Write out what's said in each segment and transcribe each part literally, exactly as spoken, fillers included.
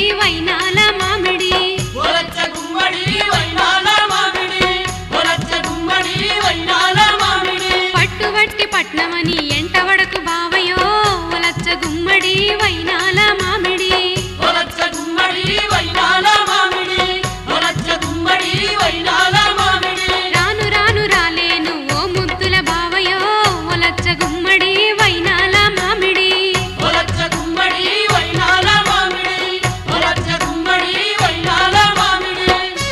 వైనాల మామిడి ఒలచ్చ గుమ్మడి వైనాల మామిడి ఒలచ్చ గుమ్మడి వైనాల మామిడి పట్టుబట్టి పట్నమని ఎంటవడకు బావయో ఒలచ్చ గుమ్మడి వైనాల మామిడి ఒలచ్చ గుమ్మడి వైనాల మామిడి ఒలచ్చ గుమ్మడి వైనాల మామిడి రాను రాను రాలేను ఓ ముద్దుల బావయో ఒలచ్చ గుమ్మడి వైనాల మామిడి ఒలచ్చ గుమ్మడి వైనాల మామిడి ఒలచ్చ గుమ్మడి వైనాల మామిడి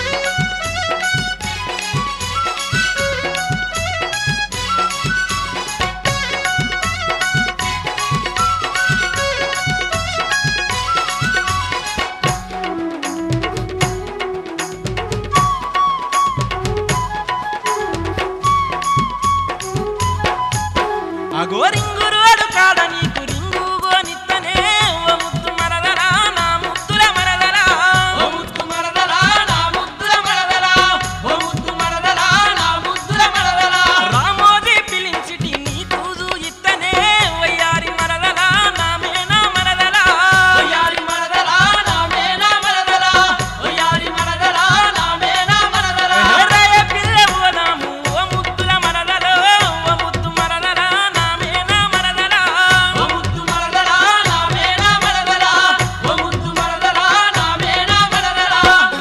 అగోరింగురు అడుకాడ నీకు రింగు గోనిత్తనే ఓ ముద్దు మరదలా నా ముద్దుల మరదలా ఓ ముద్దు మరదలా నా ముద్దుల మరదలా ఓ ముద్దు మరదలా నా ముద్దుల మరదలా రామోజీ పిలించిటి నీ తూజు ఇత్తనే వయ్యారి మరదలా నా మేనా మరదలా ఒయారి మరదలా నా మేనా మరదలా ఒయారి మరదలా నా మేనా మరదలా రాయ పిల్ల ఓదాము ఓ ముద్దుల మరదలో ఓ ముద్దు మరదలా నా మేనా మరదలా ఓ ముద్దు మరదలా నా మేనా మరదలా ఓ ముద్దు మరదలా నా మేనా మరదలా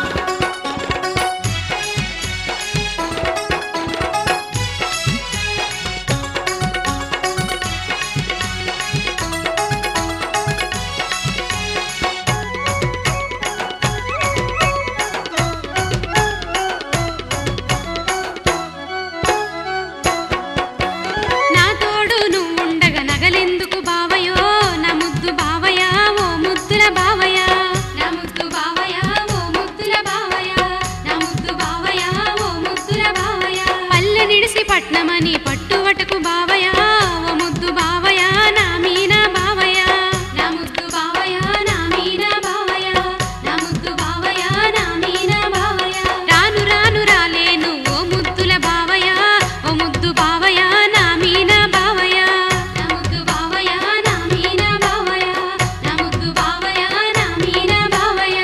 నా తోడు నువ్వుండగా నగలెందుకు బావయో నా ముద్దు బావయా ఓ ముద్దుల బావయా నా ముద్దు బావయా ఓ ముద్దుల బావయా నా ముద్దు బావయా ఓ ముద్దుల బావయా పల్లె నిడిసి పట్నమని పట్టువటకు బావయా ఓ ముద్దు బావయా నా మీనా బావయా నా ముద్దు బావయా నా మీనా బావయా నా ముద్దు బావయా నా మీనా బావయా రాను రాను రాలేను ఓ ముద్దుల బావయా ఓ ముద్దు బావయా నా మీనా బావయా నా ముద్దు బావయా నా మీనా బావయా నా ముద్దు బావయా నా మీనా బావయా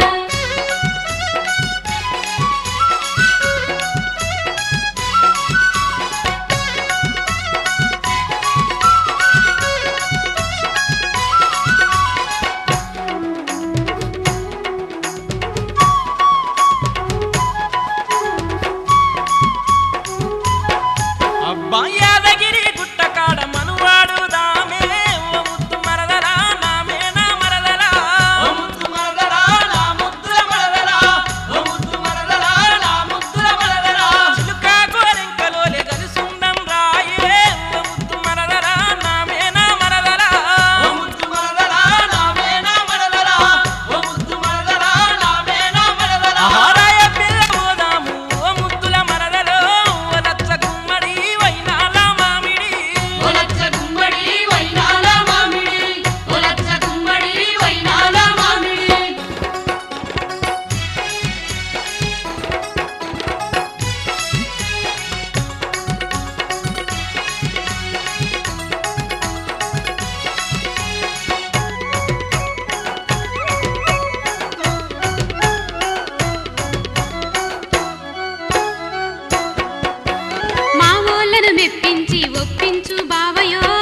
అబ్బా యాదగిరి గుట్టకాడ మనువాడు దామే ఓ ముద్దు మరదలా నా మేనా మరదలా ఓ ముద్దు మరదలా నా ముద్దుల మరదలా ఓ ముద్దు మరదలా నా ముద్దుల మరదలా చిలుకా గోరింకలోలే గలుసుండం రాయే ఓ ముద్దు మరదలా నా మేనా మరదలా ఓ ముద్దు మరదలా నా మేనా మరదలా ఓ ముద్దు మరదలా నా మేనా మరదలా ఆహారాయ పిల్ల ఓదాము ఓ ముద్దుల మరదలో ఓ లచ్చ గుమ్మడి వైనాల మామిడి ఒలచ్చ గుమ్మడి వైనాల మామిడి ఒలచ్చ గుమ్మడి వైనాల మామిడి మా వోళ్ళను మెప్పించి ఒప్పించు బావయో